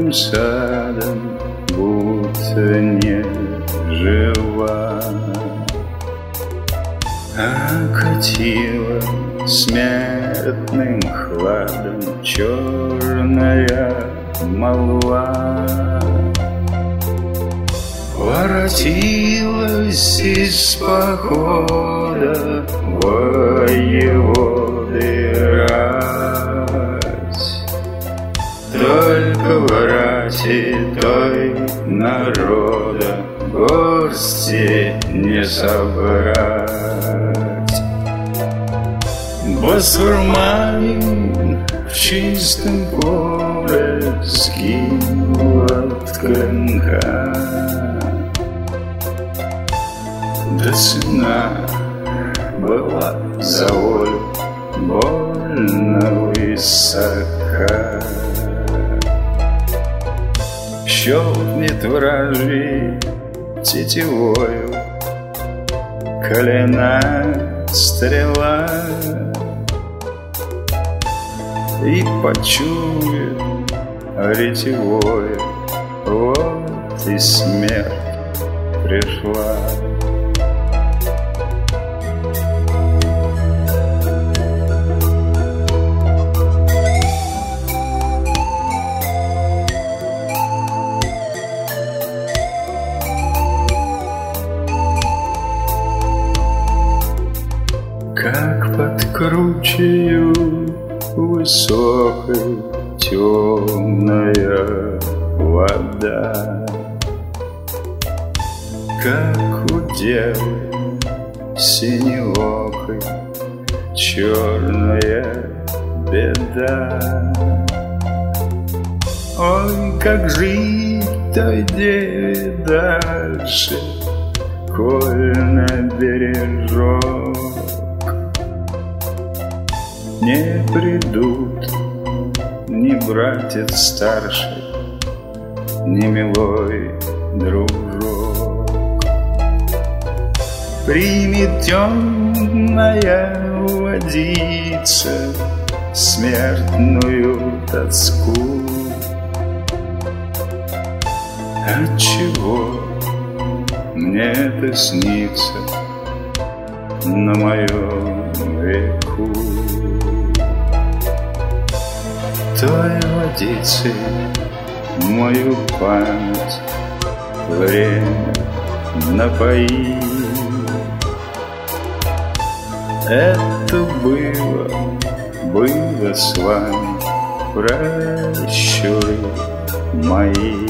детским садом, будто не жива. Окатила смертным хладом черная молва. Воротилась из похода воеводы рать. Только в рати той народа горсти не собрать. Басурманин в чистом поле сгинул от клинка. Да цена была за волю больно высока. Щелкнет вражий тетивою коленная стрела, и почует ретевое, вот и смерть пришла. Как под кручею высокой темная вода, как у девы синеокой черная беда. Ой, как жить той деве дальше, коль на бережок не придут ни братец старший, ни милой дружок. Примет темная водица смертную тоску. Отчего мне это снится на моем веку? Той водицей мою память время напои. Это было с вами, пращуры мои.